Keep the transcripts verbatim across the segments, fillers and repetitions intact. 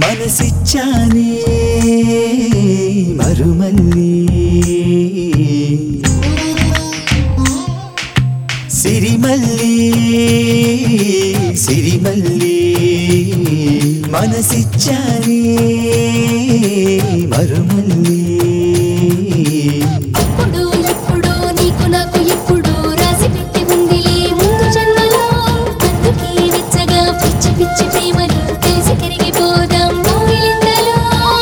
మనసిచ్చానే మరుమల్లి సిరిమల్లి సిరిమల్లి మనసిచ్చానే మరుమల్లి అప్పుడు ఇప్పుడు నీకు నాకు ఎప్పుడు రాసి పెట్టి ఉందిలే ముందు జన్మలో అందుకే వెచ్చగా పిచ్చి పిచ్చి ప్రేమలు తెలిసి కరిగిపోదాం మోయిలింతలో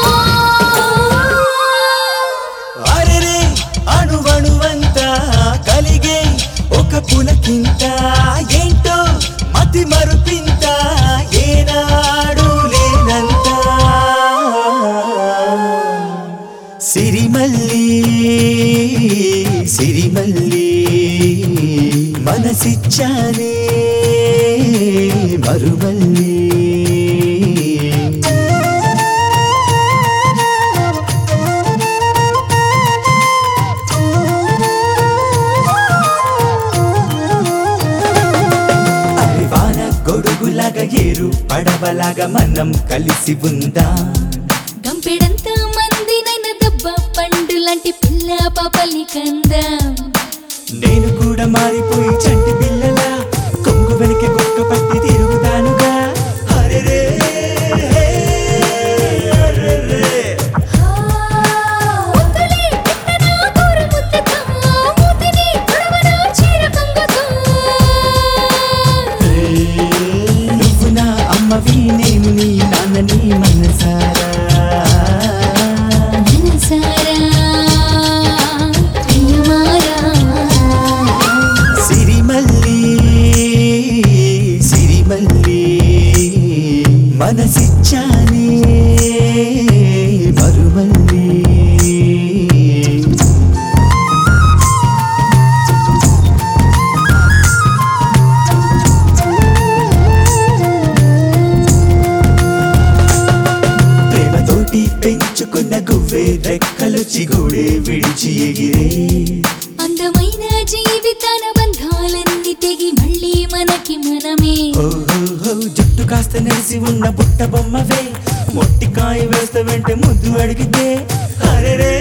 అరెరే అణువణువంతా కలిగే ఒక పులకింత ఏంటో మతి మరుపింత ఏనాడు లేనంత సిరిమల్లి సిరిమల్లి మనసిచ్చానే మరుమల్లి గొడుగులాగా ఏరు పడవలాగా మనం కలిసి ఉందా గంపెడంత మంది నైన దెబ్బ పండు లాంటి పిల్ల పాపలి కందా నేను కూడా మారిపోయి చంటి పిల్లలా కొంగు వెనక గుక్క పట్టి తిరుగుతానుగా అరెరే అరెరే ముద్దులే పెట్టనా గోరు ముద్దతో మూతిని తొడవనా చీర కొంగుతో నువ్వు నా అమ్మవి నేను నీ నాన్నని మనసారా మనసారా ప్రియమారా సిరిమల్లి సిరిమల్లి మనసిచ్చానే మరుమల్లి ప్రేమతోటి పెంచుకున్న గువ్వే రెక్కలు చిగుడే విడిచి ఎగిరే అందమైన జీవితాన బంధాలన్నీ తెగి మళ్ళీ మనకి మనమే ఓహో జుట్టు కాస్త నెరిసి ఉన్న బుట్ట బొమ్మవే మొట్టికాయ వేస్తే వెంటే ముద్దు అడిగితే అరెరే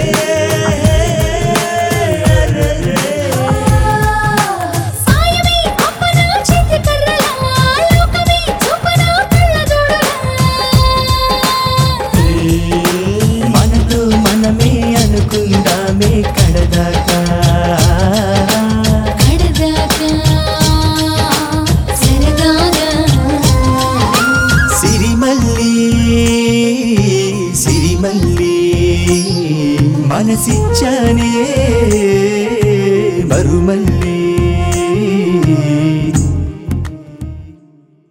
అరెరే. సాయమే అప్పనా చేతి కర్రలా లోకమే చూపనా కళ్ళజోడులా మనతో మనమే అనుకుందామే కడదాకా కడదాకా సరదాగా సిరిమల్లి సిరిమల్లి మనసిచ్చానే మరుమల్లి